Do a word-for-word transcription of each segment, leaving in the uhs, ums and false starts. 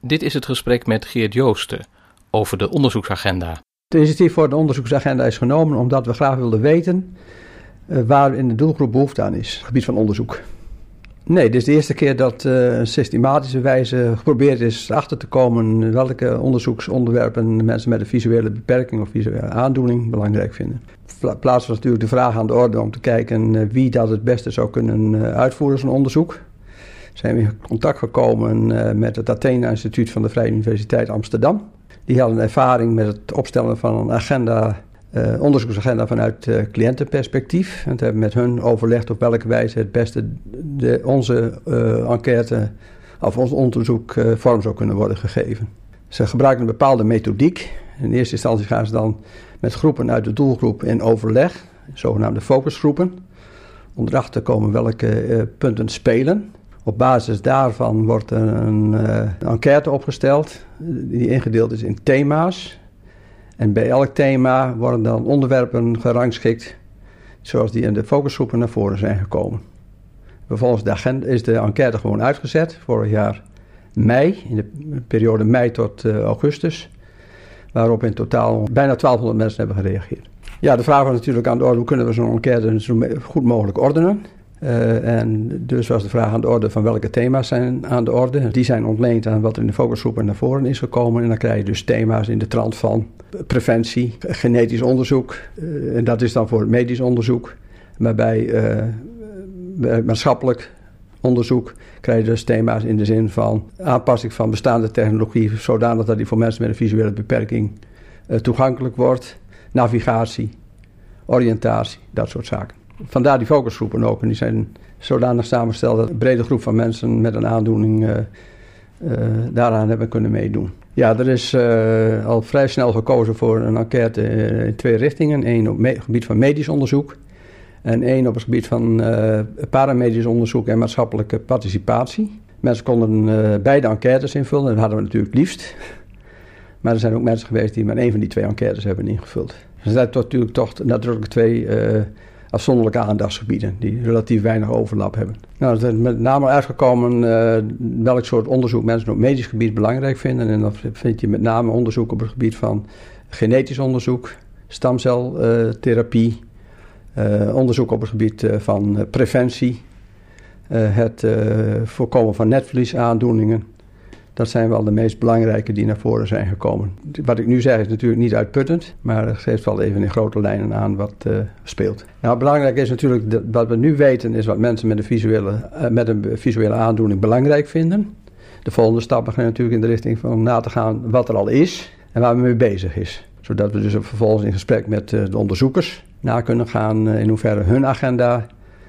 Dit is het gesprek met Geert Joosten over de onderzoeksagenda. Het initiatief voor de onderzoeksagenda is genomen omdat we graag wilden weten uh, waar in de doelgroep behoefte aan is, op het gebied van onderzoek. Nee, dit is de eerste keer dat uh, een systematische wijze geprobeerd is achter te komen welke onderzoeksonderwerpen mensen met een visuele beperking of visuele aandoening belangrijk vinden. Plaats was natuurlijk de vraag aan de orde om te kijken uh, wie dat het beste zou kunnen uh, uitvoeren, zo'n onderzoek. Zijn we in contact gekomen uh, met het Athena Instituut van de Vrije Universiteit Amsterdam. Die hadden ervaring met het opstellen van een agenda, uh, onderzoeksagenda vanuit uh, cliëntenperspectief. En we hebben met hun overlegd op welke wijze het beste de, onze uh, enquête of ons onderzoek uh, vorm zou kunnen worden gegeven. Ze gebruiken een bepaalde methodiek. In eerste instantie gaan ze dan met groepen uit de doelgroep in overleg, zogenaamde focusgroepen, om erachter te komen welke uh, punten spelen. Op basis daarvan wordt er een uh, enquête opgesteld die ingedeeld is in thema's. En bij elk thema worden dan onderwerpen gerangschikt zoals die in de focusgroepen naar voren zijn gekomen. Vervolgens de agenda, is de enquête gewoon uitgezet, vorig jaar mei, in de periode mei tot uh, augustus, waarop in totaal bijna twaalfhonderd mensen hebben gereageerd. Ja, de vraag was natuurlijk aan de orde, hoe kunnen we zo'n enquête zo goed mogelijk ordenen? Uh, en dus was de vraag aan de orde van welke thema's zijn aan de orde. Die zijn ontleend aan wat er in de focusgroepen naar voren is gekomen. En dan krijg je dus thema's in de trant van preventie, genetisch onderzoek. Uh, en dat is dan voor het medisch onderzoek. Maar bij, uh, bij maatschappelijk onderzoek krijg je dus thema's in de zin van aanpassing van bestaande technologie, zodanig dat die voor mensen met een visuele beperking uh, toegankelijk wordt. Navigatie, oriëntatie, dat soort zaken. Vandaar die focusgroepen ook. En die zijn zodanig samengesteld dat een brede groep van mensen met een aandoening uh, uh, daaraan hebben kunnen meedoen. Ja, er is uh, al vrij snel gekozen voor een enquête uh, in twee richtingen. Eén op het gebied van medisch onderzoek. En één op het gebied van uh, paramedisch onderzoek en maatschappelijke participatie. Mensen konden uh, beide enquêtes invullen. Dat hadden we natuurlijk het liefst. Maar er zijn ook mensen geweest die maar één van die twee enquêtes hebben ingevuld. Er zijn natuurlijk toch nadrukkelijk twee Uh, afzonderlijke aandachtsgebieden die relatief weinig overlap hebben. Nou, er is met name uitgekomen uh, welk soort onderzoek mensen op medisch gebied belangrijk vinden. En dan vind je met name onderzoek op het gebied van genetisch onderzoek, stamceltherapie, uh, onderzoek op het gebied uh, van uh, preventie, uh, het uh, voorkomen van netvliesaandoeningen. Dat zijn wel de meest belangrijke die naar voren zijn gekomen. Wat ik nu zeg is natuurlijk niet uitputtend, maar het geeft wel even in grote lijnen aan wat uh, speelt. Nou, belangrijk is natuurlijk, dat wat we nu weten is wat mensen met een, visuele, uh, met een visuele aandoening belangrijk vinden. De volgende stappen gaan natuurlijk in de richting van na te gaan wat er al is en waar men mee bezig is. Zodat we dus vervolgens in gesprek met uh, de onderzoekers na kunnen gaan uh, in hoeverre hun agenda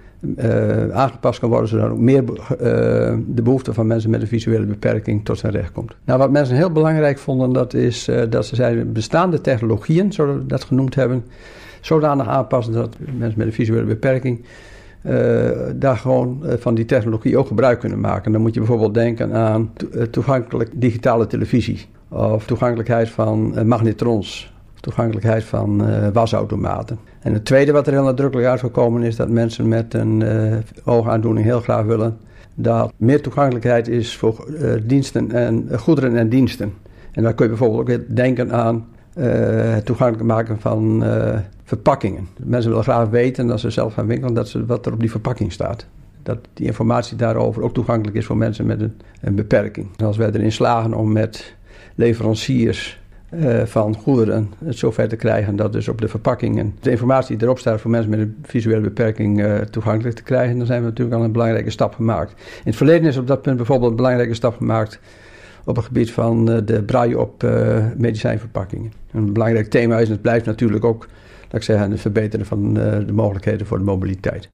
Uh, aangepast kan worden, zodat ook meer uh, de behoefte van mensen met een visuele beperking tot zijn recht komt. Nou, wat mensen heel belangrijk vonden, dat is uh, dat ze zeiden bestaande technologieën, zoals we dat genoemd hebben, zodanig aanpassen dat mensen met een visuele beperking uh, daar gewoon uh, van die technologie ook gebruik kunnen maken. Dan moet je bijvoorbeeld denken aan to- uh, toegankelijk digitale televisie of toegankelijkheid van uh, magnetrons. Toegankelijkheid van uh, wasautomaten. En het tweede wat er heel nadrukkelijk uitgekomen is, dat mensen met een uh, oogaandoening heel graag willen dat meer toegankelijkheid is voor uh, diensten en uh, goederen en diensten. En dan kun je bijvoorbeeld ook denken aan uh, het toegankelijk maken van uh, verpakkingen. Mensen willen graag weten als ze zelf gaan winkelen dat ze, wat er op die verpakking staat. Dat die informatie daarover ook toegankelijk is voor mensen met een, een beperking. En als wij erin slagen om met leveranciers Uh, van goederen het zover te krijgen dat dus op de verpakkingen de informatie die erop staat voor mensen met een visuele beperking uh, toegankelijk te krijgen, dan zijn we natuurlijk al een belangrijke stap gemaakt. In het verleden is op dat punt bijvoorbeeld een belangrijke stap gemaakt op het gebied van uh, de braille op uh, medicijnverpakkingen. Een belangrijk thema is en het blijft natuurlijk ook, laat ik zeggen, het verbeteren van uh, de mogelijkheden voor de mobiliteit.